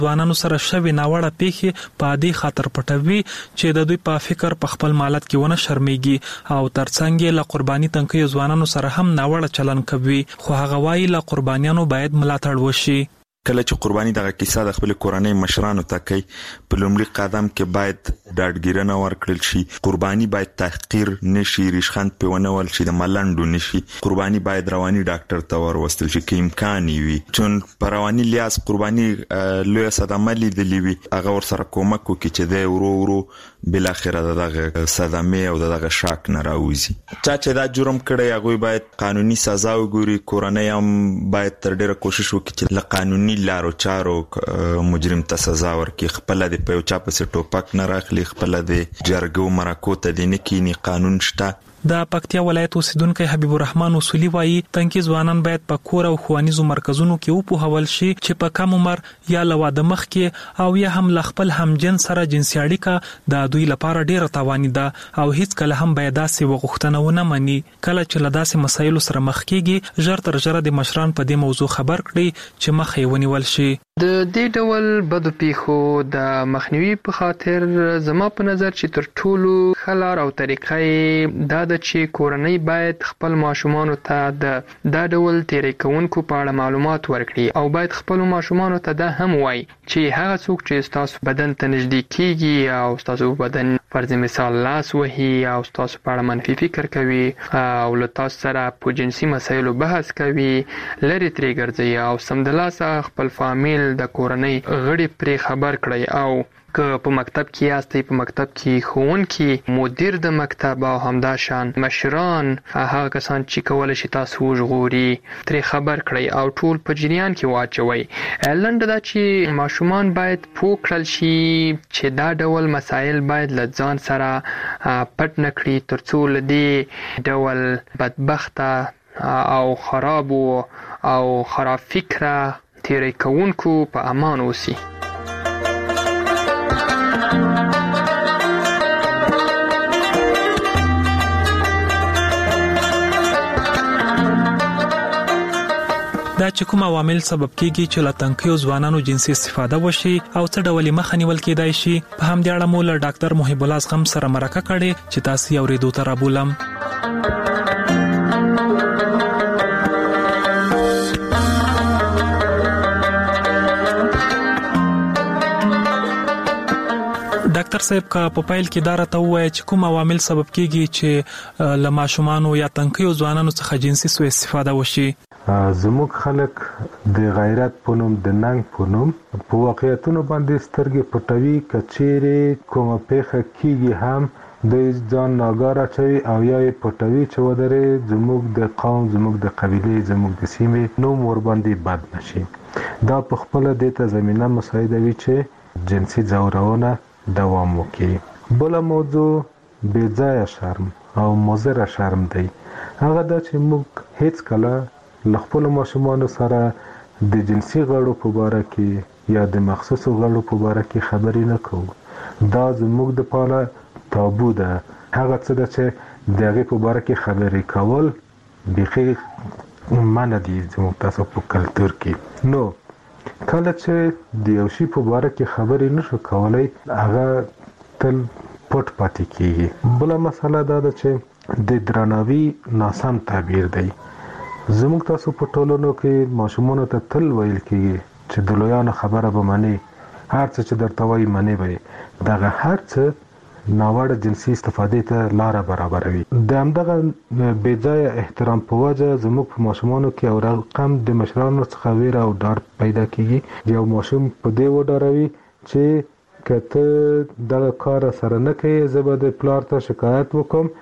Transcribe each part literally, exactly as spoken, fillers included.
ځوانانو سره شوی ناوړه پیښې په عادي خاطر پټوي چې د دوی په فکر په خپل مالت کې ونه شرمېږي او ترڅنګ یې له قرباني تنکیو ځوانانو سره هم ناوړه چلن کوي، خو هغه وایي له قربانیانو باید ملاتړ وشي. کله چې قرباني دغه کیسه د خپل کورنۍ مشرانو ته کوي، په لومړي قدم کې باید ډاډګیرنه ورکړل شي. قرباني باید تحقیر نشي، ریشخند په ونول شي، د ملنډو نشي. قرباني باید رواني ډاکټر ته وروستل شي که امکان وي، چون په رواني لیاز قرباني لوی صدمه لیدلې وي، هغه ورسره کومک وکړي چې د ورو ورو بل اخره دغه صدمه او دغه شاک نه راوځي. چا چې دا جرم کړی هغه باید قانوني سزا وګوري. کورنۍ هم باید تر ډیره کوشش وکړي چې له قانوني لارو چارو مجرم ته سزا ورکړي. خپل د په چا پسې ټوپک نه راخلي، خپل د جرګو مرکو ته د نکینی قانون شته. د پکتیا ولایت اوسیدونکو حبیب الرحمن اصولي وایي تنکي ځوانان باید په کور او ښوونیزو مرکزونو کې وپوهول شي چې په کم عمر یا له واده مخکې او یا هم له خپل همجنس سره جنسي اړیکه د دوی لپاره ډیره تاواني ده او هیڅ کله هم باید داسې وغوښتنه ونه مني. کله چې له داسې مسایلو سره مخ کیږي، ژر تر ژره د مشران په دې موضوع خبر کړي چې مخه یې ونیول شي. د دې ډول بدو پیښو د مخنیوي په خاطر زما په نظر چې تر ټولو ښه لار او طریقه دا ده چې کورنۍ باید خپل ماشومانو ته د دا ډول تیری کوونکو په اړه معلومات ورکړي او باید خپل ماشومانو ته دا هم وایي چې هغه څوک چې تاسو بدن ته نږدې کیږي او تاسو بدن فرض مثال لاس وهي او تاسو په اړه منفي فکر کوي او له تاسو سره په جنسي مسایلو بحث کوي، لري ترې ګرځي او سمدلاسه خپل فامیل د کورنۍ غړي پرې خبر کړئ. او که په مکتب کې یاستئ، په مکتب کې ښوونکي، مدیر د مکتب او همدا شان مشران، هغه کسان چې کولی شي تاسو وژغوري، ترې خبر کړئ او ټول په جریان کې واچوئ. لنډه دا چې ماشومان باید پوه کړل شي چې دا ډول مسایل باید له ځان سره پټ نه کړي تر څو له دې ډول بدبخته او خرابو او خراب فکره تیری کوونکو په امان اوسي. دا چې کوم عوامل سبب کیږي چې له تنکیو ځوانانو جنسي استفاده وشي او څه ډول مخه نیول کېدای شي، په همدې اړه مو له ډاکټر محب الله زغم سره مرکه کړې چې تاسو یې اورېدو ته رابولم. ډاکټر صاحب کا په پایل کې دا راته وایي چې کوم عوامل سبب کیږي چې له ماشومانو یا تنکیو ځوانانو څخه جنسي سوء استفاده وشي؟ زموږ خلک د غیرت په نوم، د ننګ په نوم په واقعیتونو باندې سترګې پټوي. که چیرې کومه پیښه کیږي هم دوی ځان ناګاره اچوي او یا یې پټوي چې ودرې زموږ د قوم، زموږ د قبیلې، زموږ د سیمې نوم ورباندې بد نشي. دا په خپله دې ته زمینه مساعدوي چې جنسي ځورونه دوام وکړي. بله موضوع بې ځایه شرم او مضره شرم دی. هغه دا چې موږ هیڅ کله له خپلو ماشومانو سره د جنسي غړو په باره کې یا د مخصوصو غړو په باره کې خبرې نه کوو. دا زموږ دپاره تابو ده. هغه څه ده چې د هغې په باره کې خبرې کول بیخي منع دي زموږ تاسو په کلتور کې. نو کله چې د یو شي په باره کې خبرې نشو کولی، هغه تل پټ پاتې کېږي. بله مسله دا ده چې د درناوي ناسم تعبیر دی. زموږ تاسو په ټولنو کې ماشومانو ته تل ویل کېږي چې د لویانو خبره به منې، هر څه چې درته وایي منې به یې. دغه هر څه ناوړه جنسي استفادې ته لاره برابروي. د همدغه بې ځایه احترام په وجه زموږ په ماشومانو کې یو رقم د مشرانو څخه ویره او ډار پیدا کېږي. یو ماشوم په دې وډاروي چې که ته دغه کار سره نه کوې، زه به د پلار ته شکایت وکړم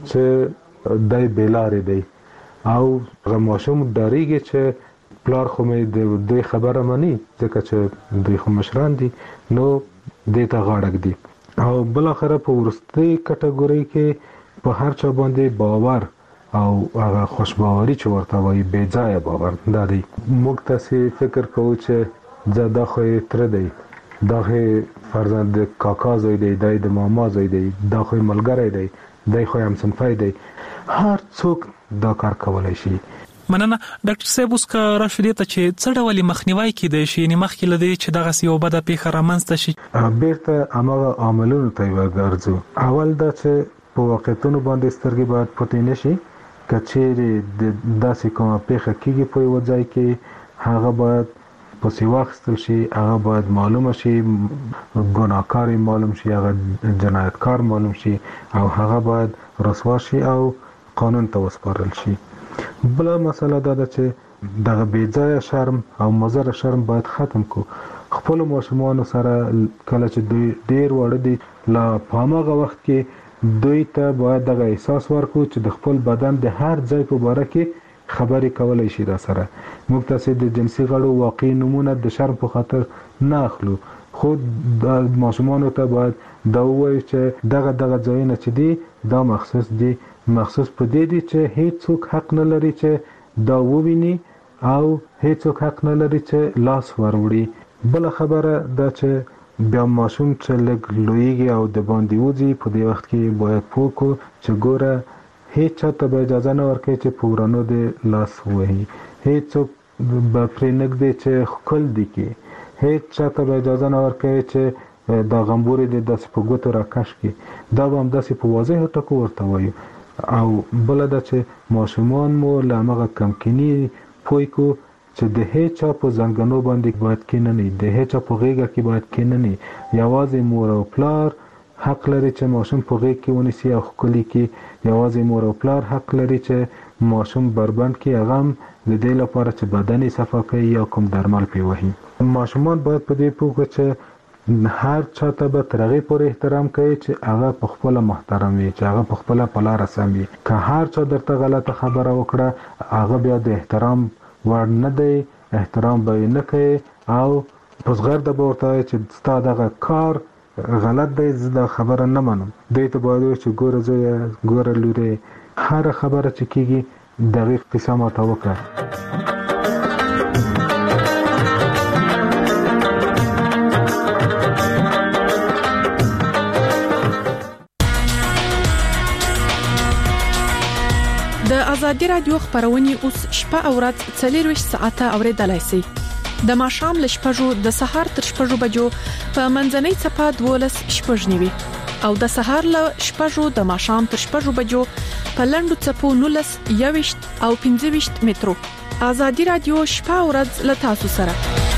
چې دی بې لارې دی. او هغه ماشوم ډارېږي چې پلار خو مې د دوی خبره مني ځکه چې دوی خو مشران دي، نو دې ته غاړه ږدي. او بالاخره په وروستۍ کټګورۍ کې په هر چا باندې باور او هغه خوشباوري چې ورته وایي بې ځایه باور دا دی. موږ تاسې فکر کوو چې زه دا خو یې تره دی، دا خو یې فرضاً د کاکا زوی دی، دی د ماما زوی دی، دا خو یې ملګری دی، دی خو یې همصنفی دی. هر څوک دا کار کولای شي. مننه ډاکټر صاحب. اوس که راشو دې ته چې څه ډول مخنیوي کیدای شي، یعنې مخکې له دې چې دغسې یو بده پیښه رامنځته شي؟ بیرته هماغه عاملونو ته ورګرځو. اول دا چې په واقعیتونو باندې سترګې باید پټې نه شي. که چیرې د داسې کومه پیښه کېږي په یوه ځای کې، هغه باید پسې واخیستل شي، هغه باید معلومه شي، ګناهکار معلوم شي، هغه جنایتکار معلوم شي، او هغه باید رسوا شي او قانون ته وسپارل شي. بله مسله دا ده چې دغه بې ځایه شرم او مضر شرم باید ختم کو. خپلو ماشومانو سره کله چې دوی ډېر واړه دي، لا په هماغه وخت کې دوی ته باید دغه احساس ورکو چې د خپل بدن د هر ځای په باره کې خبرې کولای شي را سره. موږ تاسې د جنسي غړو واقعي نومونه د شرم په خاطر نه اخلو، خو د ماشومانو ته باید دا ووایو چې دغه دغه ځایونه چې دي دا مخصوص دي، مخصوص په دې دي چې هیڅوک حق نه لري چې دا وویني او هیڅوک حق نه لري چې لاس وروړي. بله خبره دا چې بیا ماشوم چې لږ لویږي او د باندې وځي، په دې وخت کې باید پوه کړو چې ګوره هیڅ چاته به اجازه نه ورکوي چې په ورانو دې لاس ووهي، هیڅوک به پرې نږدې چې ښکل دي کړي، هیڅ چاته به اجازه نه ورکوي چې دا غمبورې دې داسې په ګوتو راکش کړي. دا به همداسې په واضحو ټکو ورته وایو. او بله ده چې ماشومان مو له همغه کمکیني پوه کړو چې د هیڅ چا په زنګنو باندې باید کېنني، د هیڅ چا په غېږه کې باید کېنني. یوازې مور او پلار حق لري چې ماشوم په غېږ کې ونیسي او ښکلي کړي. یوازې مور او پلار حق لري چې ماشوم بربند کړي، هغه هم د دې لپاره چې بدن یې صفا کوي یا کوم درمل پرې وهي. ماشومان باید په دې پوه کړي چې هر چا ته به تر هغې پورې احترام کوي چې هغه په خپله محترم وي، چې هغه په خپله په لاره سم وي. که هر چا درته غلطه خبره وکړه، هغه بیا د احترام وړ نه دی، احترام به یې نه کوي او په زغرده به ورته وایي چې ستا دغه کار غلط دی، زه دا خبره نه منم. دوی ته باید وایي چې ګوره زویه، ګوره لورې، هره خبره چې کېږي دقیق قصه ماته وکړه. د ازادي رادیو خبرونه اوس شپه او ورځ څلورویشت ساعته اوریدلای شئ. د ماښام ل شپږو د سهار تر شپږو بجو په منځنۍ صفه دولس شپږ نیوي او د سهار ل شپږو د ماښام تر شپږو بجو په لندو صفو نولس یويشت او پنځه ویشت مترو. ازادي رادیو شپه او ورځ ل تاسو سره.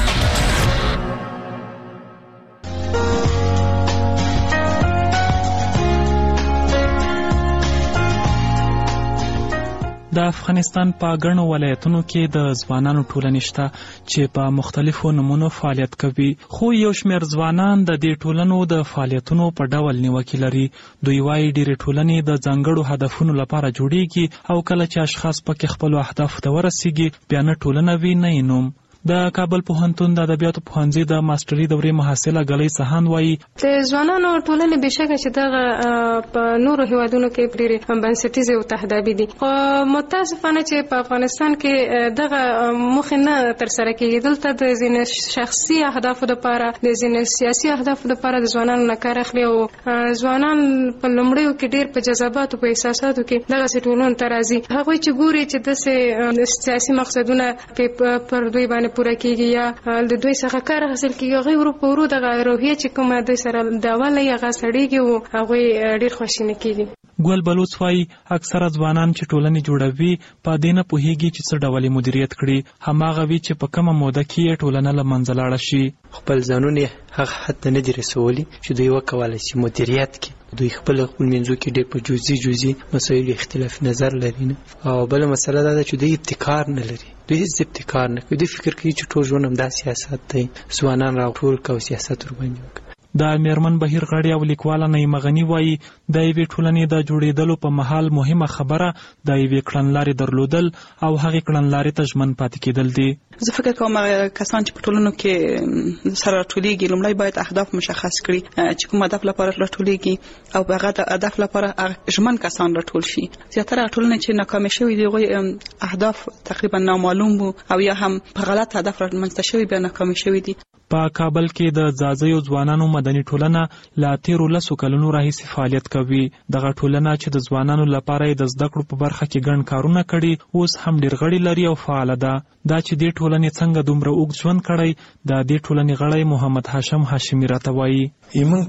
د افغانستان په ګڼو ولایتونو کې د ځوانانو ټولنې شته چې په مختلفو نمونو فعالیت کوي، خو یو شمېر ځوانان د دې ټولنو د فعالیتونو په ډول نیوکې لري. دوی وايي ډېرې ټولنې د ځانګړو هدفونو لپاره جوړیږي او کله چې اشخاص پکې خپلو اهدافو ته ورسیږي، بیا نه ټولنه وي نه یې نوم. د کابل پوهنتون د ادبیاتو پوهنځي د ماستري دورې محصله ګلۍ سهان وايي د ځوانانو ټولنې بشکه چې دغه په نورو هیوادونو کې ډېرې بنسټیزې او تهدابي دي، خو متاسفانه چې په افغانستان کې دغه موخې نه ترسره کېږي. دلته د ځینې شخصي اهدافو لپاره، د ځینې سیاسي اهدافو لپاره د ځوانانو نه کار اخلي او ځوانان په لومړیو کې ډېر په جذباتو په احساساتو کې دغسې ټولنو ته راځي. هغوی چې ګوري چې داسې سیاسي مقصدونه پر دوی باندې پوره کیږي یا د دوی څخه کار حاصل کیږي، هغه ورو په ورو دغه روحیه چې کومه دوی سره د اوله یې هغه سړېږي او هغوی ډېر خواشینه کیږي. ګل بلوڅ وايي اکثره ځوانان چې ټولنې جوړوي په دې نه پوهیږي چې څه ډول مدیریت کړي، هماغه وي چې په کومه موده کې ټولنه له منځه لاړه شي. خپل ځانونه هغه حد نه دي رسولي چې دوی وکولای شي مدیریت کړي. دوی خپل خپل منځو کې ډېر په جزئي جزئي مسایل اختلاف نظر لري نه. او بل مسله دا ده چې دوی ابتکار نه لري، دوی هیڅ ابتکار نه کوي. دوی فکر کوي چې ټول ژوند همدا سیاست دی، ځوانان راټول کوي سیاست ورباندې وکړي. د میرمن بهیر غړی او لیکواله نعیمه غنی وايي د یوې ټولنې د جوړېدلو په مهال مهمه خبره د یوې کړنلارې درلودل او هغې کړنلارې ته ژمن پاتې کېدل دي. زه فکر کوم کسان چې په ټولنو کې سره راټولېږي لومړی باید اهداف مشخص کړي چې کوم هدف لپاره راټولېږي او هغه د هدف لپاره ژمن کسان راټول شي. زیاتره ټولنې چې ناکامې شوي دي هغوی اهداف تقریبا نامعلوم وو او یا هم په غلط هدف رامنځته شوي بیا ناکامې شوي دي. په کابل کې د ځاځیو ځوانانو مدني ټولنه لا تیرو لسو کلونو راهیسې فعالیت کوي. دغه ټولنه چې د ځوانانو لپاره د زده کړو په برخه کې ګڼ کارونه کړي اوس هم ډېر غړي لري او فعاله ده. دا چې دې ټولنې څنګه دومره اوږد ژوند کړی د دې ټولنې غړی محمد هاشم هاشمي راته وایي. موږ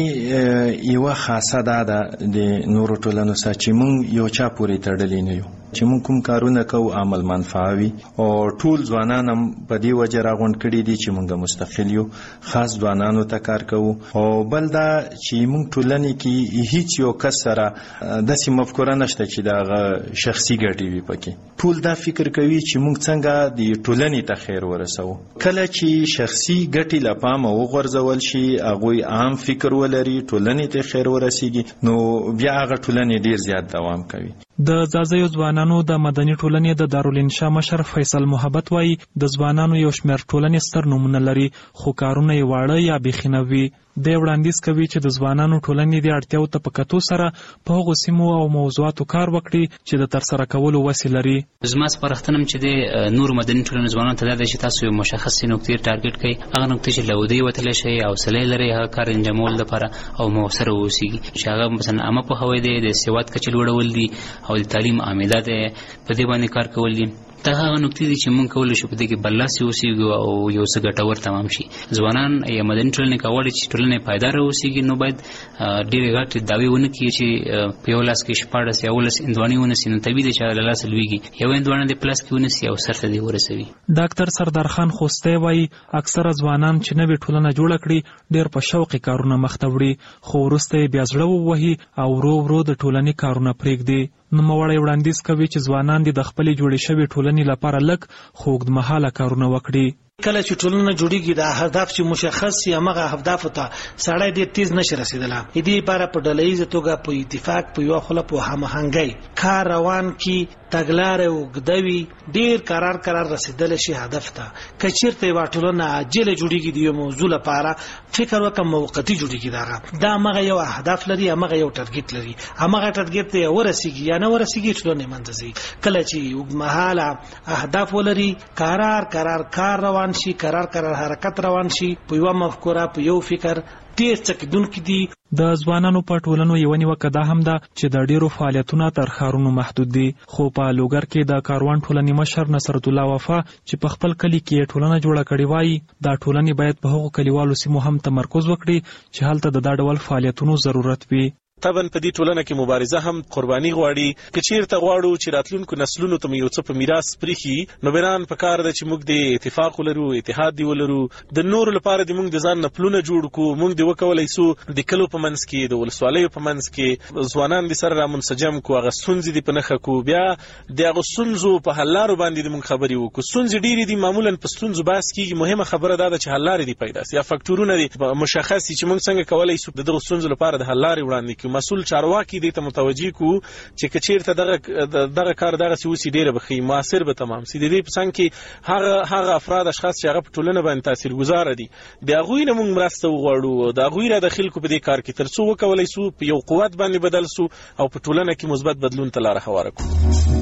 ټولنې یوه خاصه دا ده د نورو ټولنو سره چې موږ یو چا پورې تړلي نه یو، چې موږ کوم کارونه کوو عمل منفعه وي او ټول ځوانان هم په دې وجه راغونډ کړي دي چې موږ مستقل یو، خاص ځوانانو ته کار کوو. او بل دا چې موږ ټولنې کې هیڅ یو کس سره داسې مفکوره نشته چې دغه شخصي ګټې وي پکې. ټول دا فکر کوي چې موږ څنګه د ټولنې ته خیر ورسوو. کله چې شخصي ګټې له پامه وغورځول شي، هغوی عام فکر ولري، ټولنې ته خیر ورسیږي، نو بیا هغه ټولنې ډیر زیات دوام کوي. د ځاځیو ځوانانو د مدني ټولنې د دارالانشا مشر فیصل محبت وایي د ځوانانو یو شمېر ټولنې ستر نومونه لري خو کارونه یې واړه یا بیخي نه وي. دی وړاندیز کوي چې د ځوانانو ټولنې د اړتیاو ته په کتو سره په هغو سیمو او موضوعاتو کار وکړي چې د ترسره کولو وسې لري. زما سپارښتنه چې د نورو مدني ټولنو ځوانانو ته دا ده چې تاسو یو مشخصې نقطې ټارګټ کړئ، هغه نقطې چې له ودې وتلی شئ، حوصله لرئ هغه کار انجامولو لپاره او مؤثره واوسیږي، چې هغه مثلا عامه پوهاوی دی، د سواد کچې لوړول دي او د تعلیم عامده دی، په دې باندې کار کول دي. دا هغه نقطې دي چې موږ کولی شو په دې کې برلاسي اوسېږو او یو څه ګټور تمام شي. ځوانان یا مدني ټولنې که غواړي چې ټولنه یې پایداره اوسېږي نو باید ډېرې غټې دعوې ونه کړي چې په یو لاس کې شپاړس یا اوولس هندواڼې ونیسي، نو طبیعي دی چې له لاسه لوېږي. یو هندواڼه دې په لاس کې ونیسي او سر ته دې ورسوي. ډاکټر سردار خان خوستی وایي اکثره ځوانان چې نوې ټولنه جوړه کړي ډېر په شوقې کارونه مخ ته وړي، خو وروسته یې بیا زړه ووهي او ورو ورو د ټولنې کارونه پرېږدي. نوموړی وړاندیز کوي چې ځوانان دې د خپلې جوړې شوې ټولنې لپاره لږ خو اوږدمهاله کارونه وکړي. کله چې ټولنه جوړیږي د هدف چې مشخص شي هغه هدف ته سړی ډېر تیز نشي رسیدلی. دې لپاره په ډلهییزه توګه په اتفاق په یوه خوله په هماهنګۍ کار روان کړي، تګلارې اوږده وي، ډېر قرار قرار رسیدلی شي هدف ته. که چېرته یوه ټولنه عاجله جوړیږي د یو موضوع لپاره فکر وکړه موقتي جوړیږي، دغه دا همغه یو هدف لري، همغه یو ټارګټ لري، همغه ټارګټ ته ورسیږي یا نه ورسیږي ټولنه یې منځ ځي. کله چې اوږدمهاله اهداف ولري، قرار قرار کار روان شي، قرار قرار حرکت روان شي، په یو مفکوره په یو فکر ډېر څه کېدونکي دي. د ځوانانو په ټولنو یوه نیوکه دا هم ده چې د ډېرو فعالیتونه تر ښارونو محدود دي. خو په لوګر کې د کاروان ټولنې مشر نصرت الله وفا چې په خپل کلي کې یې ټولنه جوړه کړې وایي دا ټولنې باید په هغو کلیوالو سیمو هم تمرکز وکړي چې هلته د دا ډول فعالیتونو ضرورت وي. طبعا په دې ټولنه کې مبارزه هم قرباني غواړي. که چیرته غواړو چې راتلونکو نسلونو ته یو څه په میراث پرېښي نو بیران په کار ده چې موږ د اتفاق ولرو، اتحاد دی ولرو، د نورو لپاره د موږ د ځان نه پلونه جوړ کړو. موږ د وکولی سو د کلو په منځ کې د ولسوالیو په منځ کې ځوانان د سره رامنسجم کړو، هغه ستونزې دې په نښه کړو، بیا د هغو ستونزو په حل لارو باندې د موږ خبرې وکړو. ستونزې ډېرې دي، معمولا په ستونزو بحث کېږي، مهمه خبره دا ده چې حل لارې دي پیدا سي یا فکټورونه دي مشخص دي چې موږ څنګه کولی سو د دغو ستونزو لپاره د حل لارې وړاندې کړو. مسؤل چارواکي کې دې ته متوجي کو چې کچیرته دغه دغه کار دغه سوسی ډیره بخي موثر به تمام سي. د دې په څنګه کې هغه هغه افراد اشخاص چې هغه په ټولنه باندې تاثیرګذار دي د هغوی نه موږ مرسته وغواړو، د هغوی را داخل کو په دې کار کې ترڅو وکولای سو په یو قوت باندې بدل سو او په ټولنه کې مثبت بدلون ته لار هواره کړو.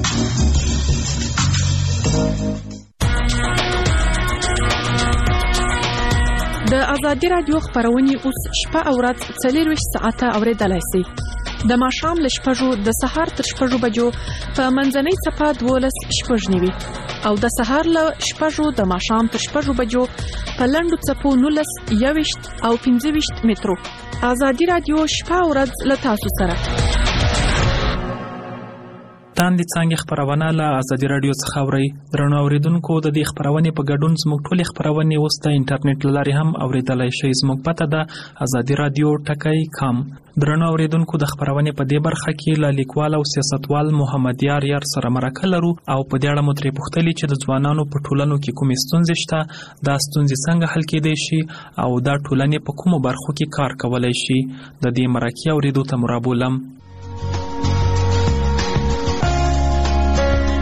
د ازادي رادیو خبرونه اوس شپه او ورځ څلور ساعته اوریدلای شئ. د ماښام له شپږو د سهار تر شپږو بجو په منځنۍ صفه دولس شپږ نیوي او د سهار له شپږو د ماښام تر شپږو بجو په لنډو څپو نولس یويشت او پنځه ویشت مترو. ازادي رادیو شپه او ورځ له تاسو سره. تاندې څنګه خبرونه له ازادي رادیو څخه اوري. درنو اوریدونکو د دې خبرونه په ګډون زموږ ټولې خبرونه اوس د انټرنیټ لارې هم اوریدلای شئ. زموږ پته ده ازادي رادیو ټکی کام. درنو اوریدونکو د خبرونه په دې برخه کې له لیکوال او سیاستوال محمد یار یار سره مرکه لرو او په دې اړه مو ترې پوښتلي چې د ځوانانو په ټولنو کې کومې ستونزې شته، دا ستونزې څنګه حل کېدای شي او دا ټولنې په کومو برخو کې کار کولای شي. د دې مرکې اوریدو ته مرابولم.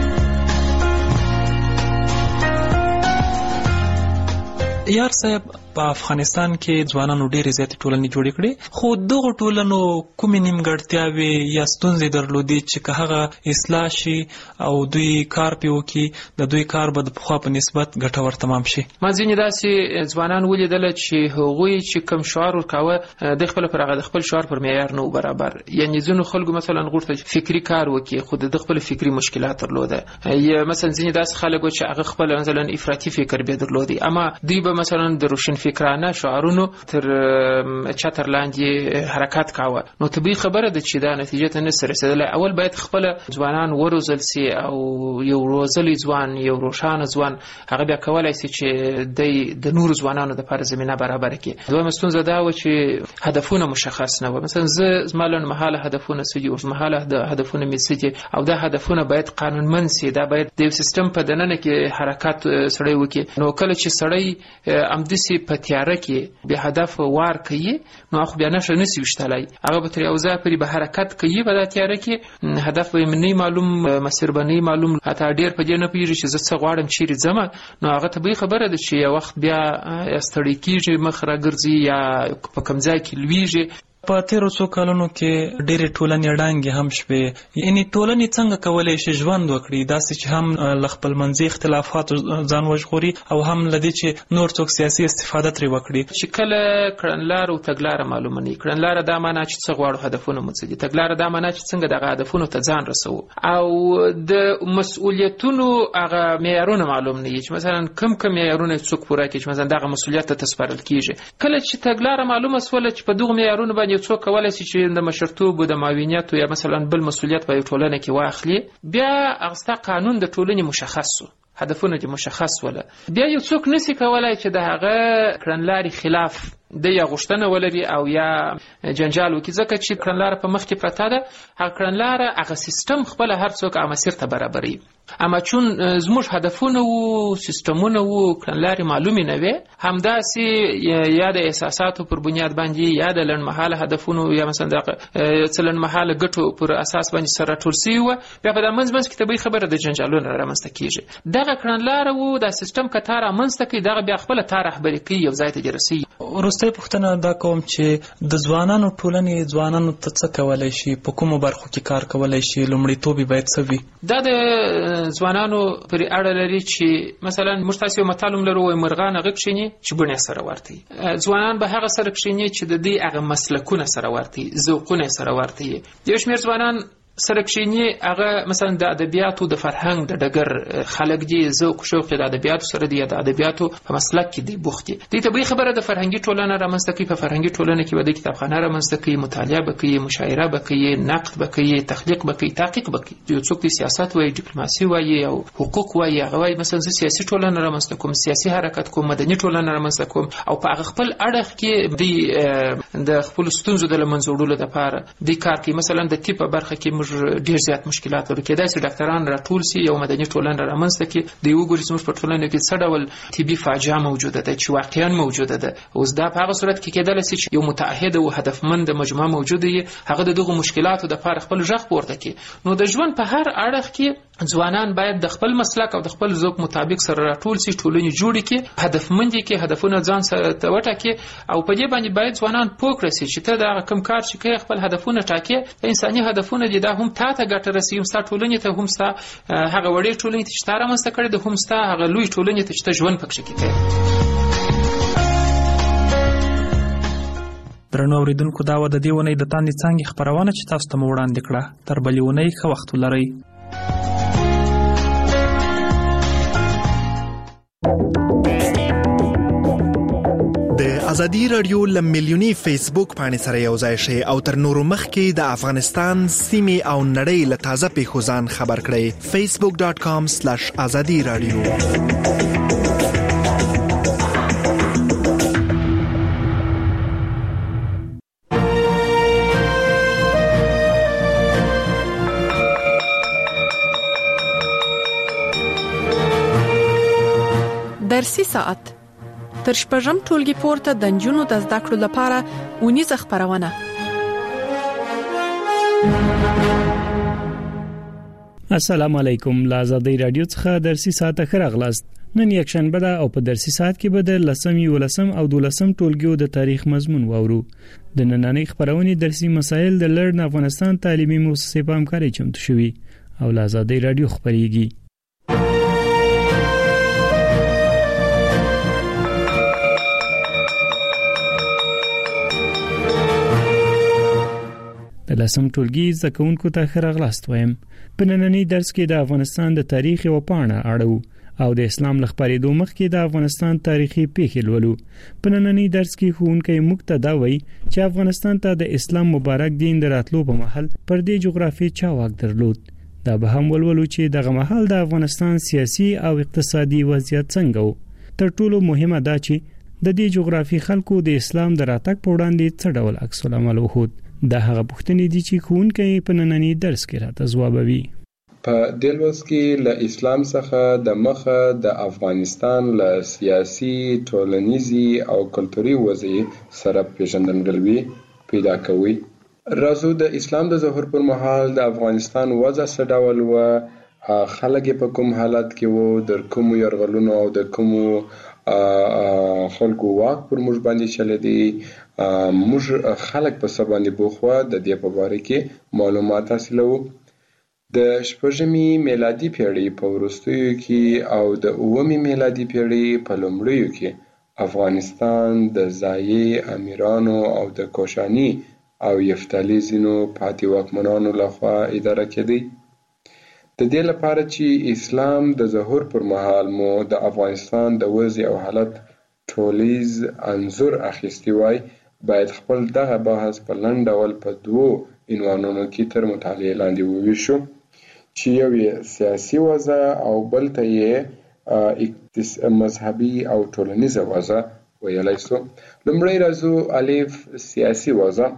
یار صاحب، په افغانستان کې ځوانانو ډېرې زیاتې ټولنې جوړې کړې، خو دغه ټولنو کومې نیمګړتیاوې یا ستونزې درلودې چې که هغه اصلاح شي او دوی کار پې وکړي، د دوی کار به د پخوا په نسبت ګټور تمام شي. ما ځینې داسې ځوانان ولیدل چې هغوی چې کوم شعار ورکاوه د خپل پر هغه د خپل شعار پر معیار نه برابر، یعنی ځینو خلکو مثلا غوښتل فکری کار وکړي خو د خپل فکری مشکلات درلوده، یا مثلا ځینې داسې خلک چې هغه خپل مثلا افراطي فکر به درلودي، اما دوی به مثلا د روشن فکرانه شعارونو تر چتر لاندې حرکت کاوه. نو طبيعي خبره ده چې دا نتیجه ته نه رسیدله. اول باید خپل ځوانان وروزل سي او یو روزلي ځوان، یو روشانه ځوان هغه بیا کولای شي چې د نور ځوانانو د لپاره زمينه برابر کړي. دوه مستونزه دا و چې هدفونه مشخص نه و. مثلا زه زمالن محاله هدفونه سدي او محاله د هدفونه می سدي او دا هدفونه باید قانونمند سي، دا باید د سیستم په دننه کې حرکت سړی وکړي. نو کله چې سړی امدسي په تیاره کې به هدف وار کوي نو خو بیا نشه نسی وشتلای، هغه به تر یو ځای پورې به حرکت کوي، په تیاره کې هدف به نه معلوم، مسیر به نه معلوم، حتی ډیر په دې نه پیږي چې زه څه غواړم چیرې ځم. نو هغه طبيعي خبره ده چې یو وخت بیا استړی کیږي، مخ راګرځي یا په کوم ځای کې لویږي. په تیرو څو کلونو کې ډېرې ټولنې ړانګې هم شوې، یعنی ټولنې څنګه کولی شي ژوند وکړي داسې چې هم له خپلمنځي اختلافاتو ځان وژغوري او هم له دې چې نور څوک سیاسي استفاده ترې وکړي. چې کله کړنلاره او تګلاره معلومه نه وي، کړنلاره دا معنا چې څه غواړو، هدفونه مو څه دي، تګلاره دا معنا چې څنګه دغه هدفونو ته ځان رسوو، او د مسؤلیتونو هغه معیارونه معلوم نه وي چې مثلا کم کم معیارونه څوک پوره کړي چې مثلا دغه مسؤلیت ته تسپارل کیږي. کله چې تګلاره معلومه سوله چې په دغه معیارونو باندې څوک کولای شي چې د مشرتوب او د معاونیت یا مثلا بل مسؤلیت په ټولنه کې واخلي، بیا هغه قانون د ټولنې مشخص وو، هدفونه دې مشخص وله، بیا یو څوک نسی کولای چې د هغه کړنلاري خلاف د یا غشتنه ولري او یا جنجال وکړي، ځکه چې کړنلاره په مخ کې پرته ده. هغه کړنلاره هغه سیستم خپل هر څوک هغه مسیر ته برابري، اما چون زموږ هدفونه وو، سیستمونه وو، کړنلارې معلومې نه وي، همداسې یا د احساساتو پر بنیاد باندې یا د لنډمهاله هدفونو یا مثلا د څه لنډمهاله ګټو پر اساس باندې سره راټول سوي وه، بیا په دا منځ منځ کې طبیعي خبره د جنجالونه رامنځته کېږي. دغه کړنلاره وو، دا سیستم که تا رامنځته کړي دغه بیا خپله تا رهبري کوي، یو ځای ته دې رسوي. وروستۍ پوښتنه دا کوم چې د ځوانانو ټولنې ځوانانو ته څه کولی شي، په کومو برخو کې کار کولی شي، لومړیتوب باید څه وي؟ دا د ځوانانو پرې اړه لري چې مثلا موږ تاسو یو متل لرو، وایي مرغان هغه کښیني چې بڼې سره ورته وي. ځوانان به هغه سره کښیني چې د دې هغه مسلکونه سره ورته وي، ذوقونه سره ورته وي. یو شمېر ځوانان سره کښیني هغه مثلا د ادبیاتو د فرهنګ د ډګر خلک دي، ذوق شوق د ادبیاتو سره دی، د ادبیاتو په مسلک کې دی بوخت دي. دې طبیعي خبره د فرهنګي ټولنه رامنځته کوي، په فرهنګي ټولنه کې به د کتابخانه رامنځته کوي، مطالعه به کوي، مشاعره به کوي، نقد به کوي، تخلیق به کوي، تحقیق به کوي. یو څوک د سیاست وایي، ډیپلوماسي وایي او حقوق وایي، هغه وایي مثلا زه سیاسي ټولنه رامنځته کوم، سیاسي حرکت کوم، مدني ټولنه رامنځته کوم، او په هغه خپل اړخ کې د خپل ستونزو د له منځه وړلو لپاره د کار کوي. مثلا د طب په برخه کې موږ ډېر زیات مشکلات ورو کېدای شي ډاکټران راټول سي، یو مدني ټولنه رامنځته کړي، د یو ګوري زموږ په ټولنه کې څه ډول طبي فاجعه موجوده ده چې واقعا موجوده ده. اوس دا په هغه صورت کې کېدای شي چې یو متعهد او هدفمند مجموعه موجوده وي، هغه د دغه مشکلاتو د لپاره خپل ژغ پورته کړي. نو د ژوند په هر اړخ کې ځوانان باید د خپل مسلک او د خپل ذوق مطابق سره راټول سي، ټولنې جوړې کړي، هدفمند کې هدفونه ځان سره وټاکي، او په دې باندې باید ځوانان پوه کړي چې ته دا کوم کار چې کوي خپل هدفونه ټاکي، انساني هدفونه دي، دا هم تا ته ګټه رسوي، هم ستا ټولنې ته، هم ستا هغه وړې ټولنې ته چې تا رامنځته کړې ده، هم ستا هغه لوی ټولنې ته چې ته ژوند پکښې کوې. درنو اورېدونکو، دا وه د دې اونۍ د تاندې څانګې خپرونه چې تاسو ته مو وړاندې کړه. تر بلې اونۍ ښه وخت ولرئ. د ازادي رادیو لمیلیونی فیسبوک باندې سره یو ځای شئ او تر نورو مخکې د افغانستان سیمې او نړۍ له تازه پیښو ځان خبر کړئ. فیسبوک ډاټ کام سلیش ازادي رادیو. درسي ساعت تر شپږم ټولګي پورته د نجونو د زده کړو لپاره اونیزه خپرونه. السلام علیکم. لا آزادۍ رادیو څخه درسي ساعت اخر اغلاست. نن یک شنبه ده او په درسي ساعت کې به د لسم یولسم او دولسم ټولګیو د تاریخ مضمون واورو. د نننۍ خبرونې درسي مسایل د لړن افغانستان تعلیمي مؤسسې په همکارۍ چمتو شوي او لا آزادۍ رادیو خبريږي. د لسم ټولګي زده کوونکو ته ښه راغلاست وایم. په نننۍ درس کې د افغانستان د تاریخ یوه پاڼه اړوو او د اسلام له خپرېدو مخکې د افغانستان تاریخي پیښې لولو. په نننۍ درس کې ښوونکی موږ ته دا وایي چې افغانستان ته د اسلام مبارک دین د راتلو په مهال پر دې جغرافیې چا واک درلود. دا به هم ولولو چې دغه مهال د افغانستان سیاسي او اقتصادي وضعیت څنګه و. تر ټولو مهمه دا چې د دې جغرافي خلکو د اسلام د راتګ په وړاندې څه ډول عکس العمل وښود. دا هغه پوښتنې دي چې ښوونکی په نننۍ درس کې راته ځوابوي. په دې لوست کې له اسلام څخه د مخه د افغانستان له سیاسي، ټولنیزي او کلتوري وضعیت سره پیژندګلوي پیدا کوي. راځو د اسلام د ظهور پر مهال د افغانستان وضع څه ډول و، خلک په کوم حالت کې وو، د کوم یرغلونو او د کوم خلکو واک پر موږ باندې چلیدي، موږ خلک په څه باندې بوخوا د دې په باره کې معلومات حاصلوو. د شپږمې میلادي پیړۍ په وروستیو کې او د اوومې میلادي پیړۍ په لومړیو کې افغانستان د ځايي امیرانو او د کوشاني او یفتالي ځینو پاتې واکمنانو لخوا اداره کېدی. د دې لپاره چې اسلام د ظهور پر مهال مو د افغانستان د وضع او حالت ټولیز انځور اخیستی وای، باید خپل دغه بحث په لنډ ډول په دوو عنوانونو کې تر مطالعې لاندې وویشو، چې یو یې سیاسي وضع او بل ته یې مذهبي او ټولنیزه وضع ویلی سو. لومړی راځو الف سیاسي وضع.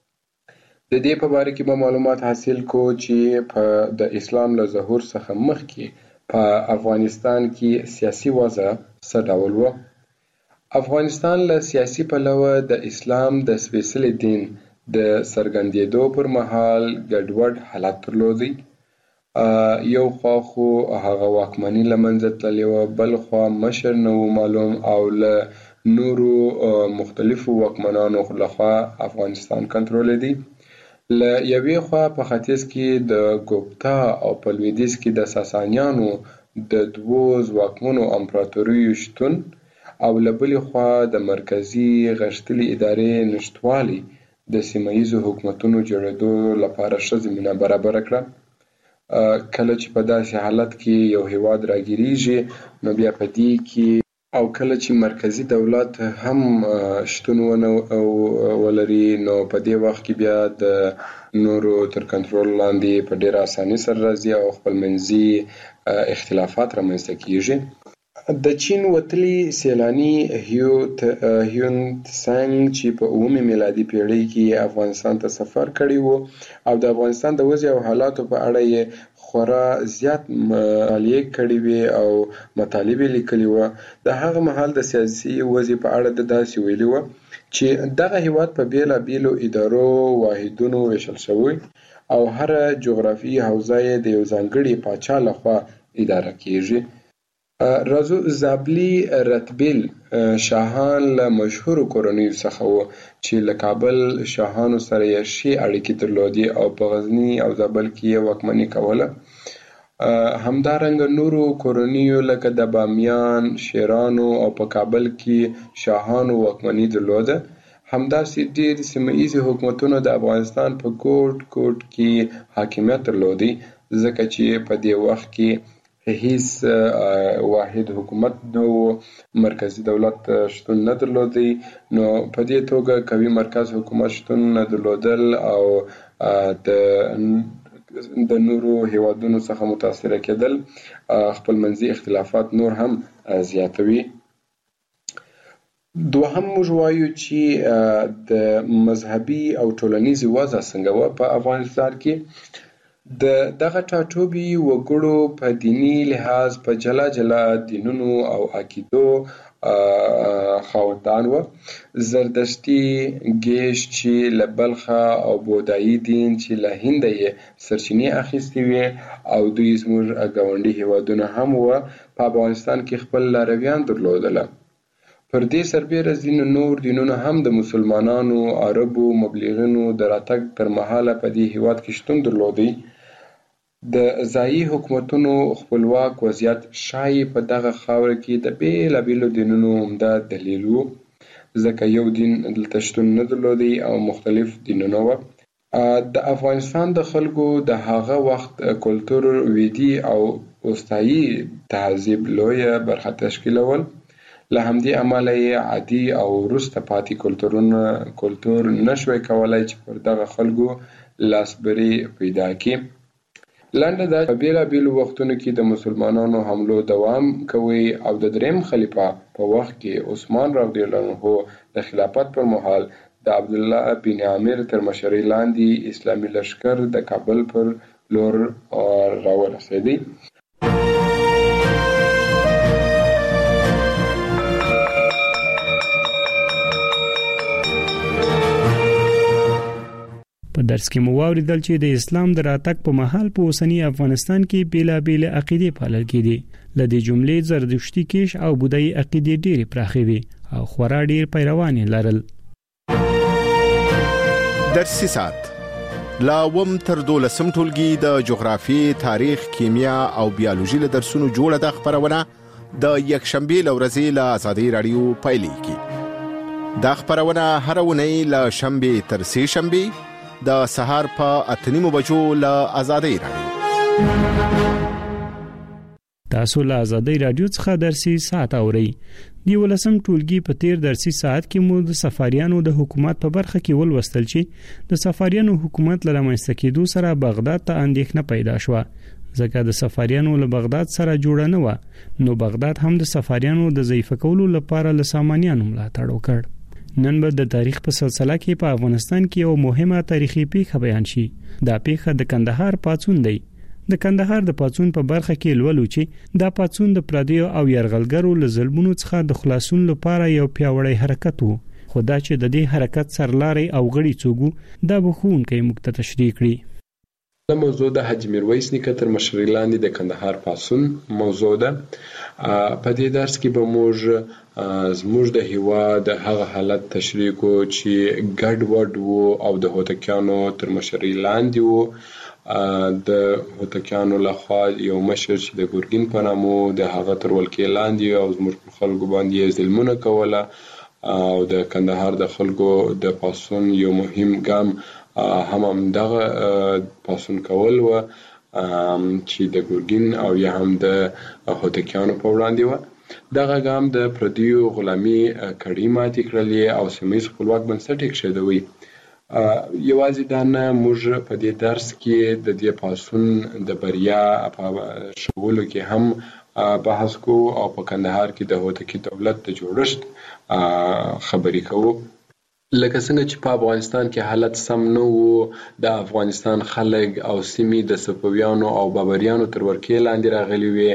د دې په باره کې به معلومات حاصل کو چې په د اسلام له ظهور څخه مخکې په افغانستان کې سیاسي وضع څه ډول و. افغانستان له سیاسي پلوه د اسلام د سپېڅلي دین د څرګندېدو پر مهال ګډوډ حالت درلودی. یو خوا خو هغه واکمني له منځه تللې وه، بل خوا مشر نه و معلوم او له نورو مختلفو واکمنانو لخوا افغانستان کنټرولېدی. له یوې خوا په ختیځ کې د ګوپتا او په لویدیځ کې د ساسانیانو د دوو ځواکمنو امپراتوریو شتون او له بلې خوا د مرکزي غښتلې ادارې نشتوالي د سیمه ییزو حکومتونو جوړېدو لپاره ښه زمینه برابره کړه. کله چې په داسې حالت کې یو هیواد راګیریږي نو بیا په دې کې او کله چې مرکزي دولت هم شتون ونه ولري نو په دې وخت کې بیا د نورو تر کنټرول لاندې په ډېره اسانۍ سره راځي او خپلمنځي اختلافات رامنځته کیږي. د چین وتلي سیلاني هیو هیون تسنګ چې په اوومې میلادي پیړۍ کې افغانستان ته سفر کړی وو او د افغانستان د وضع او حالاتو په اړه یې خورا زیات مطالعې کړې وې او مطالب یې لیکلي وو. د هغه مهال د سیاسي وضع په اړه د داسې ویلي وو چې دغه هیواد په بیلابیلو ادارو واحدونو ویشل شوی او هره جغرافیایي حوزه یې د یو ځانګړي پاچا لخوا اداره کیږي. راځو زابلی رتبیل شاهان له مشهورو کورنیو څخه وو چې له کابل شاهانو سره یې ښې اړیکې درلودې او په غزني او زابل کې یې واکمني کوله. همدارنګه نورو کورنیو لکه د بامیان، شیرانو او په کابل کې شاهانو واکمني درلوده. همداسې ډېر سیمه ییزې حکومتونو د افغانستان په ګوټ ګوټ کې حاکمیت درلودی، ځکه چې په دې وخت کې هیڅ واحد حکومت نو مرکزی دولت شتون نه درلودی، نو په دې توګه قوي مرکز حکومت شتون نه درلودل او د د نورو هیوادونو څخه متاثر کېدل خپلمنځي اختلافات نور هم زیاتوي. دوهم موږ وایو چې د مذهبي او ټولنیزي وضع څنګه وه په افغانستان کې. د دغه ټاټوبي وګړو په دیني لحاظ په جلا جلا دینونو او عقیدو خاوندان و زردشتي ګیش چې له بلخه او بودایي دین چې له هند یې سرچینې اخیستې وي او دوی زموږ ګاونډي هیوادونه هم و په افغانستان کې خپل لارویان درلودله. پر دې سربېره ځینو نور دینونه هم د مسلمانانو، عربو، مبلغینو د راتګ پر مهاله په دې هیواد کې شتون درلودی. د ځایي حکومتونو خپلواک وضعیت ښایي په دغه خاوره کې د بېلابېلو دینونو عمده دلیل و، ځکه یو دین دلته شتون نه درلودی او مختلف دینونه وو. د افغانستان د خلکو د هغه وخت کلتور ویدي او اوستایي تهذیب لویه برخه تشکیلول. له همدې امله یې عادي او وروسته پاتې کلتورونه کلتور نشوی کولای چې پر دغه خلکو لاسبري پیدا کړي. لنډه دا په بېلابېلو وختونو کې د مسلمانانو حملو دوام کوي او د دریم خلیفه په وخت کې عثمان رضی الله عنه د خلافت پر مهال د عبدالله بن عامر تر مشرۍ لاندې اسلامي لښکر د کابل پر لور راورسېدی. په درس کې مو واوریدل چې د اسلام د راتګ په مهال په اوسنی افغانستان کې بیلابېل عقیدې پالل کېدي. لدې جملې زردشتي کیش او بودایي عقیدې ډېرې پراخې وي او خورا ډېر پیروان لرل. درسي سات لا وم تر دولسم ټولګي د جغرافي، تاریخ، کیمیا او بیولوژي له درسونو جوړه د خبرونه د یکشنبه لورځي له آزادۍ رادیو پایلیږي. دا خبرونه هر ونی له شنبه تر سه شنبه د سهار په اتنیمو بجو له آزادۍ رادیو. تاسو له آزادۍ رادیو څخه درسي ساعت اورئ. دی ولسم ټولګي په تیر درسي ساعت کې مو د سفاریانو د حکومت په برخه کې ولوستل چې د سفاریانو حکومت له رامنځته کېدو سره بغداد ته اندېښنه پیدا شوه، ځکه د سفاریانو له بغداد سره جوړه نه و، نو بغداد هم د سفاریانو د ضعیف کولو لپاره له سامانیانو ملاتړ وکړ. نن به د تاریخ په سلسله کې په افغانستان کې یو مهمه تاریخي پیښه بیان شي. دا پیښه د کندهار پاڅون دی. د کندهار د پاڅون په برخه کې لولو چې دا پاڅون د پردیو او يرغلګرو له ظلمونو څخه د خلاصون لپاره یو پیاوړی حرکت وو. خدا چې د دې حرکت سرلاري او غړي څوګو دا بخون کې مکته تشریح کړي. دا موضوع د حاجی میرویس نیکه تر مشرۍ لاندې د کندهار پاڅون موضوع ده. په دې درس کې به موږ زموږ د هیواد هغه حالت تشریح کو چې ګډ وډ وو او د هوتکیانو تر مشرۍ لاندې وو. د هوتکیانو لخوا یو مشر چې د ګورګین په نامو د هغه تر ولکې لاندې او زموږ په خلکو باندې ظلمونه کوله او د کندهار د خلکو د پاڅون یو مهم ګام هم هم دغه پاڅون کول و چې د ګورګین او یا هم د هوتکیانو په وړاندې و. دغه ګام د پردیو غلامي کړۍ ماتې کړلې او سیمه ییز خپلواک بنسټ یې کېښودوی. یوازې دا نه، موږ په دې درس کې د دې پاڅون د بریا په شغلو کې هم بحث کوو او په کندهار کې د هوتکي دولت د جوړښت خبرې کوو. لکه څنګه چې په افغانستان کې حالت سم نه وو، د افغانستان خلک او سیمې د صفویانو او بابریانو تر ورکې لاندې راغلي وي.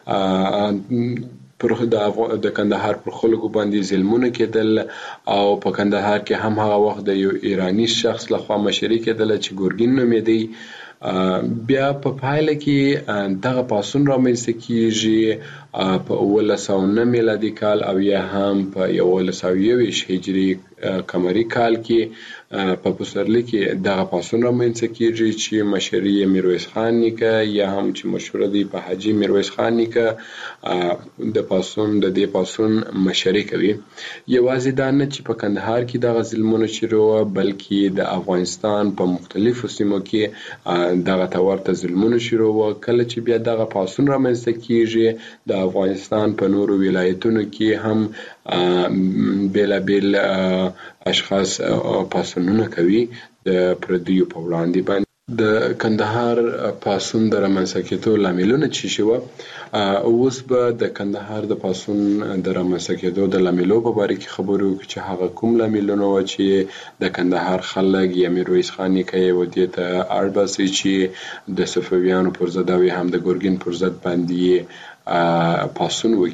پر د کندهار پر خلکو باندې ظلمونه کېدل او په کندهار کې هم هغه وخت د یو ایرانی شخص لخوا مشري کېدل چې ګورګین نومېدی. بیا په پایله کې دغه پاڅون رامنځته کیږي په اوولس سوه نه میلادي کال او یا هم په یولس سوه یوویشت هجري قمري کال کې په پسرلي کې دغه پاڅون رامنځته کیږي چې مشري یې میرویس خان نیکه یا هم چې مشهور دی په حاجي میرویس خان نیکه د پاڅون د دې پاڅون مشري کوي. یوازې دا نه چې په کندهار کې دغه ظلمونه شروع بلکې د افغانستان په مختلفو سیمو کې دغه تورته ظلمونه شروع و. کله چې بیا دغه پاڅون رامنځته کیږي د افغانستان په نورو ولایتونو کې هم بیلابیل اشخاص پاڅونونه کوي د پردیو په وړاندې باندې. د کندهار پاڅون د رامنځته کېدو لاملونه څه شي وو؟ اوس به د کندهار د پاڅون د رامنځته کېدو د لاملو په باره کې خبرې وکړو چې هغه کوم لاملونه وو چې د کندهار خلک یا میرویس خان نیکه یې ودې ته اړ باسي چې د صفویانو پر ضد او هم د ګورګین پر ضد باندې پاڅون وکړي.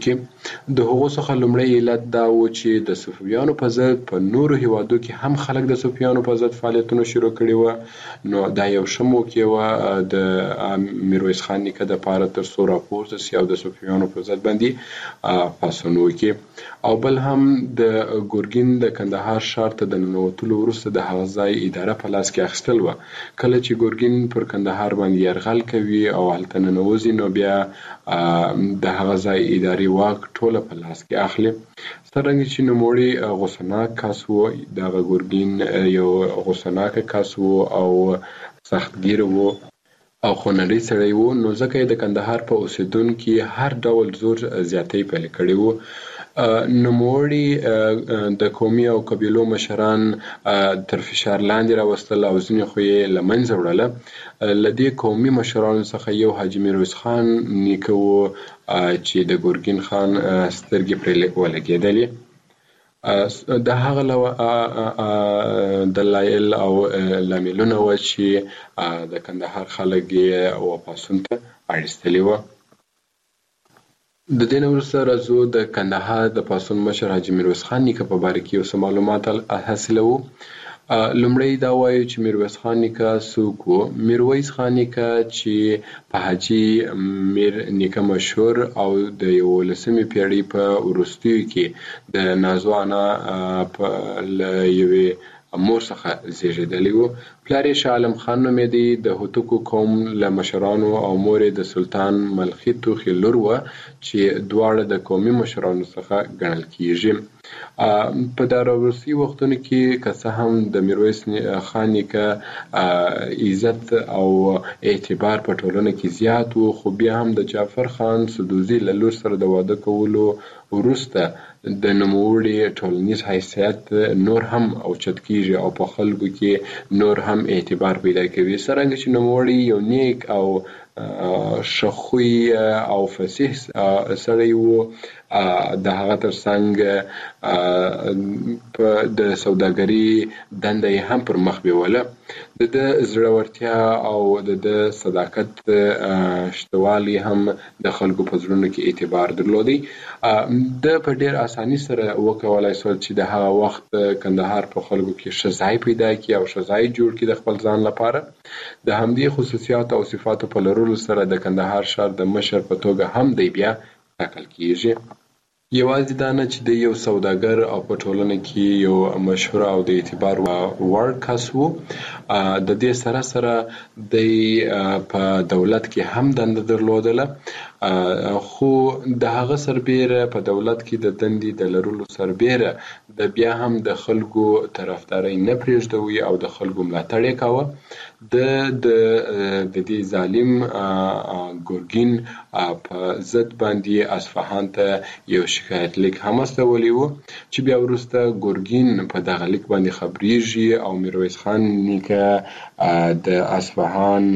د هغو څخه لومړی علت دا و چې د صفویانو په ضد په نورو هیوادو کې هم خلک د صفویانو په ضد فعالیتونه شروع کړي و. نو دا یو ښه موقع وه د میرویس خان نیکه دپاره تر څو راپورته سي او د صفویانو په ضد باندې پاڅون وکړي. او بل هم د ګورګین د کندهار ښار ته د ننوتلو وروسته د هغه ځای اداره په لاس کې اخیستل وه. کله چې ګورګین پر کندهار باندې یرغل کوي او هلته ننوځي نو بیا د هغه ځای اداري واک ټوله په لاس کې اخلي. څرنګه چې نوموړی غوسناک کس و، دغه ګورګین یو غوسناک کس و او سختګیر و او خونړی سړی و، نو ځکه یې د کندهار په اوسېدونکي هر ډول زور زیاتی پیل کړی و. نوموړي د قومي او قبیلو مشران تر فشار لاندې راوستل او ځینې خو یې له منځه وړله. له دې قومي مشرانو څخه یو حاجي میرویس خان نیکه و چې د ګورګین خان سترګې پرې ولګېدلې. د هغه له دلایل او لاملونه و چې د کندهار خلک یې واپسون ته اړیستلي وه. د دې نه وروسته راځو د کندهار د پاڅون مشر حاجي میرویس خان نیکه په باره کې یو څه معلومات حاصلوو. لومړی دا وایو چې میرویس خان نیکه څوک و. میرویس خان نیکه چې په حاجي میر نیکه مشهور او د یولسمې پیړۍ په وروستیو کې د نازو انا له یوې مور څخه زیږېدلی و. پلار یې شاه عالم خان نومېدی، د هوتکو قوم له مشرانو او مور یې د سلطان ملخي توخي لور وه چې دواړه د قومي مشرانو څخه ګڼل کیږي. په دا وروستي وختونو کې که څه هم د میرویس خان نیکه عزت او اعتبار په ټولنه کې زیات و، خو بیا هم د جعفر خان سدوزي له لور سره د واده کولو وروسته د نوموړي ټولنیز حیثیت نور هم اوچت کیږي او په خلکو کې نور هم اعتبار پیدا کوي. څرنګه چې نوموړي یو نیک او شخوی او فصیح سړی و، د هغه ترڅنګ د سوداګري دنده یې هم پر مخ بیوله. د د زړورتیا او د د صداقت شتوالی هم د خلکو په زړونو کې اعتبار درلودی. د په ډیر اساني سره وکولای شو چې د هغه وخت کندهار په خلکو کې ښه ځای پیدا کړي او ښه ځای جوړ کړي د خپل ځان لپاره. د همدې خصوصیات او صفاتو په لرلو سره د کندهار ښار د مشر په توګه هم دی بیا ټاکل کیږي. یوازې دا نه چې د یو سوداګر او په ټولنه کې یو مشهور او د اعتبار وړ کس و، د دې سره سره د په دولت کې هم دنده درلودله، خو د هغه سربیره په دولت کې د دندې د لرلو سربیره د بیا هم د خلکو طرفداري نه پرېږدوي او د خلکو ملاتړ یې کاوه. د د دې ظالم ګورګین په ضد باندې اصفهان ته یو شکایت لیک هم استولی و چې بیا وروسته ګورګین په دغه لیک باندې خبرېږي او میرویس خان نیکه د اصفهان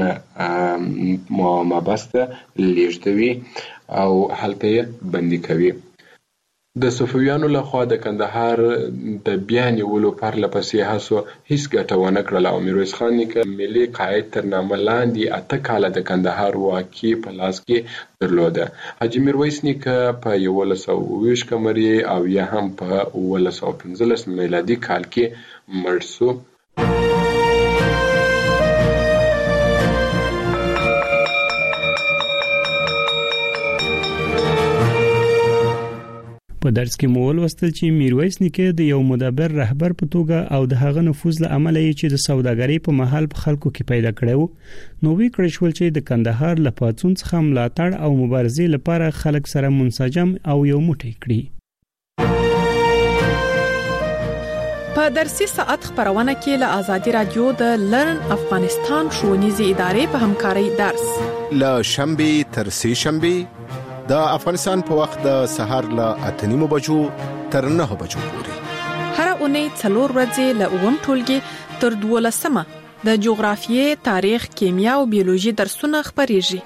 محبس ته لیږدوي او هلته یې بندي کوي. د صفویانو لخوا د کندهار د بیا نیولو پرله پسې هڅو هیڅ ګټه ونه کړله او میرویس خان نیکه ملي قاید تر نامه لاندې اته کاله د کندهار واکي په لاس کې درلوده. حاجي میرویس نیکه په یولس سوه اوه ویشت قمري او یا هم په اوولس سوه پنځلس میلادي کال کې مړ شو. په درس کې مو ولوستل چې میرویس نیکه د یو مدبر رهبر په توګه او د هغه نفوذ له امله چې د سوداګرۍ په محل په خلکو کې پیدا کړو، نو وی کړی شول چې د کندهار له پاڅون څخه ملاتړ او مبارزې لپاره خلک سره منسجم او یو موټی کړي. په درسي ساعت خبرونه کې له آزادي رادیو د لرن افغانستان ښوونیزې ادارې په همکارۍ درس له شنبه تر سه شنبه د افغانستان په وخت د سهار له اته نیمو بجو تر نه بجو پورې هر اونۍ څلور ورځې له اووم ټولګي تر دولسمه د جغرافیې، تاریخ، کیمیا او بیولوژي درسونه خبرېږي.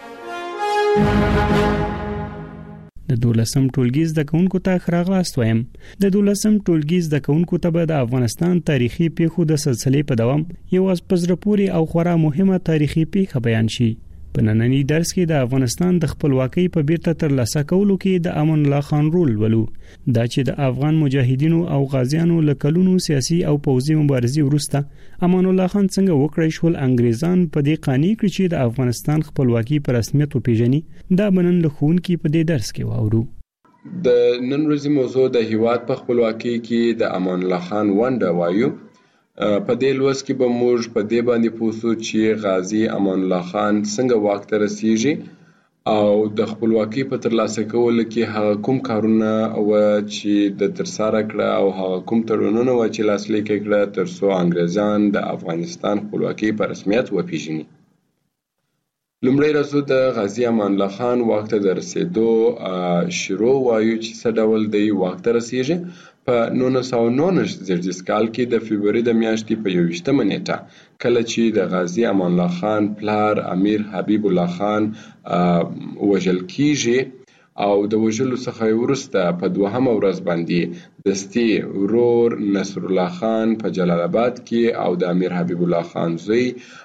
د دولسم ټولګي زده کوونکو ته ښه راغلاست وایم. د دولسم ټولګي زده کوونکو ته به د افغانستان تاریخي پیښو د سلسلې په دوام یو از پزره پوری او خورا مهمه تاریخي پیښه بیان شي. په نننی درس کې د افغانستان د خپلواکۍ په بیرته ترلاسه کولو کې د امان الله خان رول ولو دا چې د افغان مجاهدینو او غازیانو له کلونو سیاسي او پوځي مبارزې وروسته امان الله خان څنګه وکړای شول انګریزان په دې قانع کړ چې د افغانستان خپلواکي په رسمیت وپیژني دا بنن له خونکي په دې درس کې واورو. د نن ورځې موضوع د هیواد په خپلواکۍ کې د امان الله خان ونډه وایو. په دې لوست کې به موږ په دې باندې پوښتو چې غازی امان الله خان څنګه واک ته رسیږي او د خپلواکۍ په ترلاسه کولو کې هغه کوم کارونه او چې د ترسره کړه او هغه کوم تړونونه و چې لاسلیک کړه تر څو انګریزان د افغانستان خپلواکۍ په رسمیت وپیژني. لومړی راځو د غازی امان الله خان واک ته د رسیدو شروع وایو چې څه ډول دی واک ته رسیږي. په نولس سوه نولس زیږدیز کال کې د فبروري د میاشتې په یوویشتمه نیټه کله چې د غازی امان الله خان پلار امیر حبیب الله خان وژل کیږي او د وژلو څخه وروسته په دوهمه ورځ باندې دستي ورور نصر الله خان په جلال آباد کې او د امیر حبیب الله خان زوی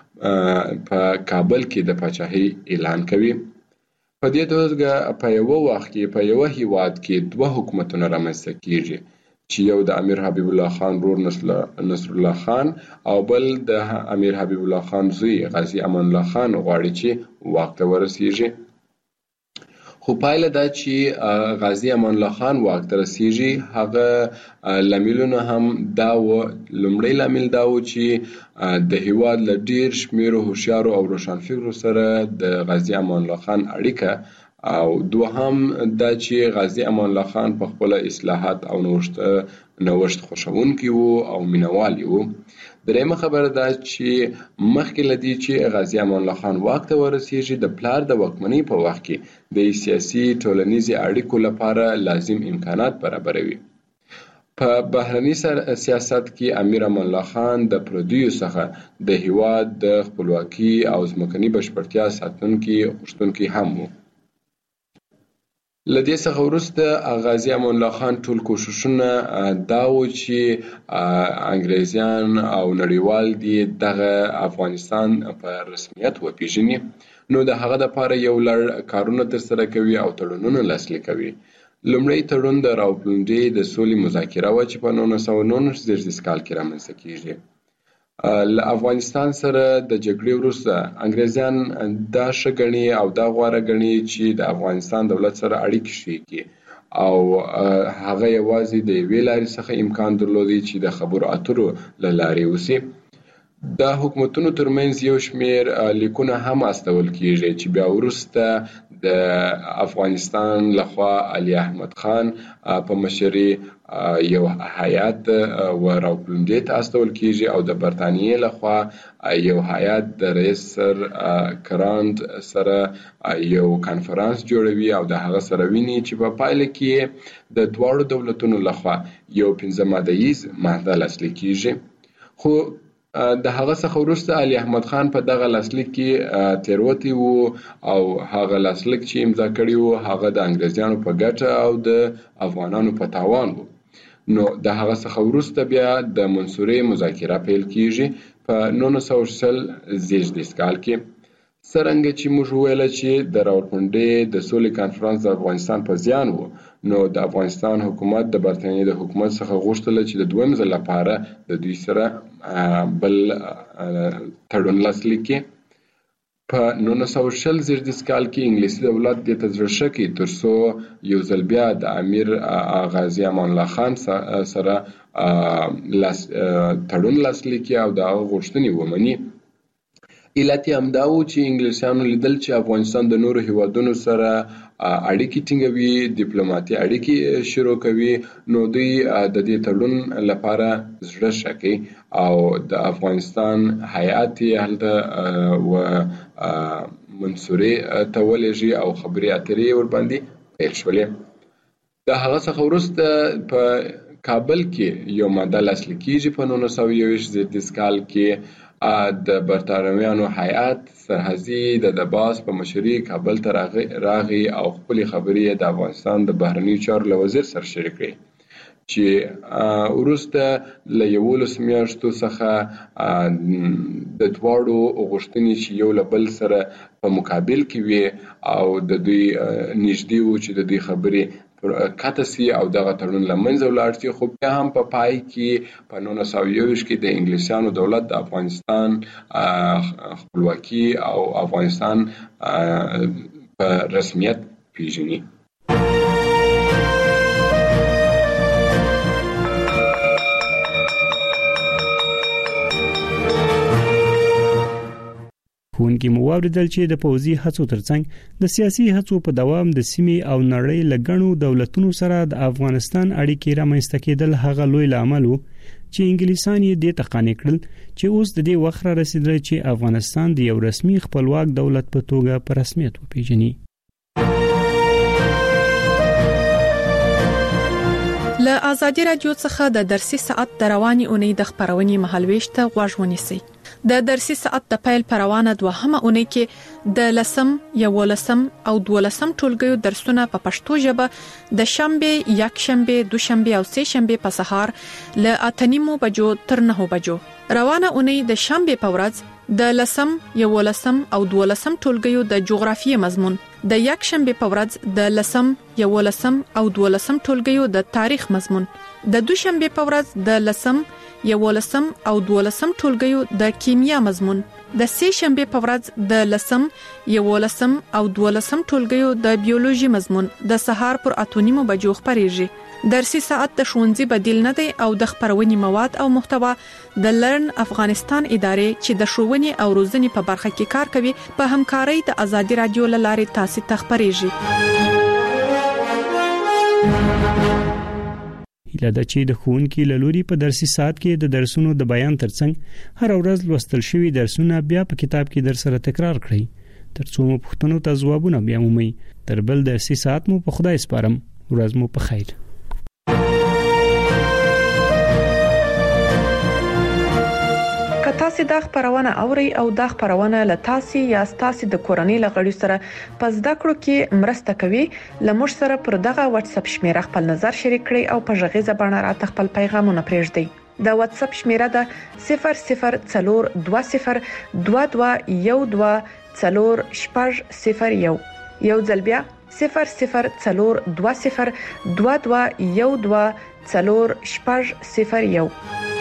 په کابل کې د پاچاهۍ اعلان کوي. په دې توګه په یو وخت کې په یو هیواد کې دوه حکومتونه رامنځته کیږي چې یو د امیر حبیب الله خان رور نصر الله خان او بل د امیر حبیب الله خان زوی غازی امان الله خان غواړي چې واک ته ورسیږي. خو پایله دا چې غازی امان الله خان واک ته رسیږي هغه لاملونه هم دا و. لومړی لامل دا و چې د هیواد له ډیر شمیرو هوښیارو او روښانفکرو سره د غازی امان الله خان اړیکه او دوهم دا چې غازی امان الله خان په خپل اصلاحات او نوښت نوښت خوښونکی وو او مینوال وو. درېمه خبره دا چې مخکې لدی چې غازی امان الله خان واک ته ورسیږي د پلار د واکمنۍ په وخت کې د سیاسي ټولنیزي اړیکو لپاره لازم امکانات برابروي. په بهرني سیاست کې امیر امان الله خان د پردیو څخه د هیواد د خپلواکۍ او ځمکني بشپړتیا ساتونکي غوښتونکي هم وو. لدې څخه وروسته غازی امان الله خان ټول کوششونه دا و چې انګریزان او نړیوال دي دغه افغانستان په رسمیت وپیژني نو د هغه لپاره یو لړ کارونه ترسره کوي او تړونونه لاسلیک کوي. لومړی تړون د راوپلنډۍ د سولې مذاکره و چې په نولس سوه نولس زیږدیز کال کې رامنځته کیږي. له افغانستان سره د جګړې وروسته انګریزان دا ښه ګڼي او دا غوره ګڼي چې د افغانستان دولت سره اړیکې ښې کړي او هغه یوازې د یوې لارې څخه امکان درلودی چې د خبرو اترو له لارې وسي. د حکومتونو ترمنځ یو شمیر لیکونه هم استول کیږي چې بیا وروسته د افغانستان لخوا علي احمد خان په مشرۍ یو هیات و راوپلنډۍ ته استول کیږي او د برتانیې لخوا یو هیات د رئیس سر کرانت سره یو کانفرنس جوړوي او د هغه سره ویني چې په پایله کې د دواړو دولتونو لخوا یو پنځه ماده ییز معاهده لاسلیک کیږي. خو د هغه څخه وروسته علي احمد خان په دغه لاسلیک کې تیروتی وو او هغه لاسلیک چې امضا کړی وو هغه د انګریزانو په ګټه او د افغانانو په تاوان وو. نو د هغه څخه وروسته بیا د منصورې مذاکره پیل کیږي په نولس سوه شل زیږدیز کال کې. څرنګه چې موږ وویل چې د راوپلنډۍ د سولې کانفرنس د افغانستان په زیان وو نو د افغانستان حکومت د برتانیې د حکومت څخه غوښتل چې د دویم ځل لپاره د دوی سره بل تړون لاسلیک کړي. په نولس سوه شل زیږدیز کال کې انګلیسي دولت دې ته زړه ښه کړي تر څو یو ځل بیا د امیر غازي امان الله خان سره تړون لاسلیک کړي او د هغه غوښتنې ومني. علت یې همدا و چې انګلیسیانو لیدل چې افغانستان د نورو هیوادونو سره اړیکې ټینګوي ډیپلوماټي اړیکې شروع کوي نو دوی د دې تړون لپاره زړه ښه کوي او د افغانستان هیات یې هلته و منصورې ته ولېږي او خبرې اترې ورباندې پیل شولې. د هغه څخه وروسته په کابل کې یو ماده لاسلیک کیږي په نولس سوه یوویشت زیږدیز کال کې د برتانویانو هیات سرحدي د دباس په مشرۍ کابل ته راغی او خپلې خبرې د افغانستان د بهرنیو چارو له وزیر سره شریک کړې. چې ورسته له یولس میاشتو څخه د دواړو غوښتنې چې یو له بل سره په مقابل کې وي او د دوی نږدې وو چې د دوی خبرې کاته سي او دغه تړون لمنځه ولاړ شي، خو بیا هم په پای کې په نولس سوه یوویشت کې د انګلیسانو دولت د افغانستان خپلواکي او افغانستان په رسمیت پیژني. ښوونکي مو واوریدل چې د پوځي هڅو ترڅنګ د سیاسي هڅو په دوام د سیمې او نړۍ له ګڼو دولتونو سره د افغانستان اړیکې رامنځته کېدل هغه لوی لامل وو چې انګلیسان یې د تقانې کړل چې اوس د دې وخت را رسیدل چې افغانستان د یو رسمي خپلواک دولت په توګه په رسمیت وپیژني. له ازادي رادیو څخه د درسي ساعت د رواني اونۍ د خبرونې مهالويش ته غوږ ونیسئ. د درسي ساعت د پیل پروانه دوهمه اونۍ کې د لسم، یولسم او دولسم ټولګیو درسونه په پښتو ژبه د شنبه، یک شنبه، دوشنبه او سه شنبه په سهار له اته نیمو بجو تر نهو بجو. روانه اونۍ د شنبه په ورځ د لسم، یولسم او دولسم ټولګیو د جغرافیې مضمون، د یک شنبه په ورځ د لسم، یولسم او دولسم ټولګیو د تاریخ مضمون، د دوشنبه په ورځ د لسم، یولسم او دولسم ټولګیو د کیمیا مضمون، د سه شنبه په ورځ د لسم، یولسم او دولسم ټولګیو د بیولوژي مضمون د سهار پر اته نیمو بجو خبرېږي. درسي ساعت د ښوونځي بدیل نه دی او د خبرونې مواد او محتوا د لرن افغانستان ادارې چې د ښوونې او روزنې په برخه کې کار کوي په همکارۍ د ازادي رادیو لارې تاسو ته خبرېږي. هیله ده چې د ښوونکي له لوري په درسي ساعت کې د درسونو د بیان ترڅنګ هر ورځ لوستل شوي درسونه بیا په کتاب کې در سره تکرار کړئ ترڅو مو پوښتنو ته ځوابونه بیا مومئ. تر بل درسي ساعت مو په خدای سپارم. ورځ مو په خیر. تاسو د خبرونه اوري او د خبرونه له تاسو یا تاسو د کورنۍ لغړی سره په زده کړو کې مرسته کوي. لمر سره پر دغه واتس اپ شمیره خپل نظر شریک کړئ او په ژغې زبانه راته خپل پیغامونه پرېږدئ. د واتس اپ شمیره ده صفر صفر څلور دوه صفر دوه دوه یو دوه څلور شپږ صفر یو. یو ځل بیا صفر صفر څلور دوه صفر دوه دوه یو دوه څلور شپږ صفر یو.